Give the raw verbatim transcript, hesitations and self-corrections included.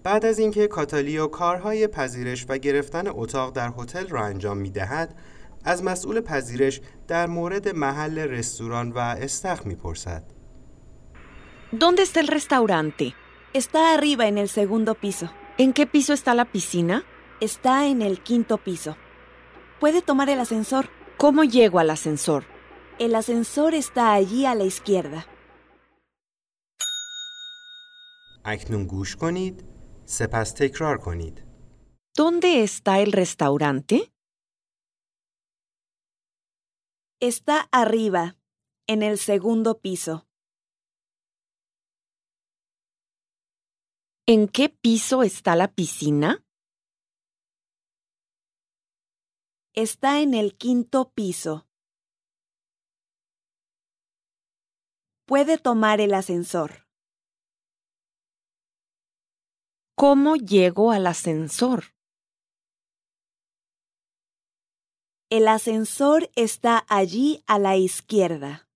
بعد از اینکه کاتالیو کارهای پذیرش و گرفتن اتاق در هتل را انجام می‌دهد، از مسئول پذیرش در مورد محل رستوران و استخر می‌پرسد. ¿Dónde está el restaurante? Está arriba en el segundo piso. ¿En qué piso está la piscina? Está en el quinto piso. Puede tomar el ascensor. ¿Cómo llego al ascensor? El ascensor está allí a la izquierda. اکنون گوش کنید، سپس تکرار کنید. ¿Dónde está el restaurante? Está arriba, en el segundo piso. ¿En qué piso está la piscina? Está en el quinto piso. Puede tomar el ascensor. ¿Cómo llego al ascensor? El ascensor está allí a la izquierda.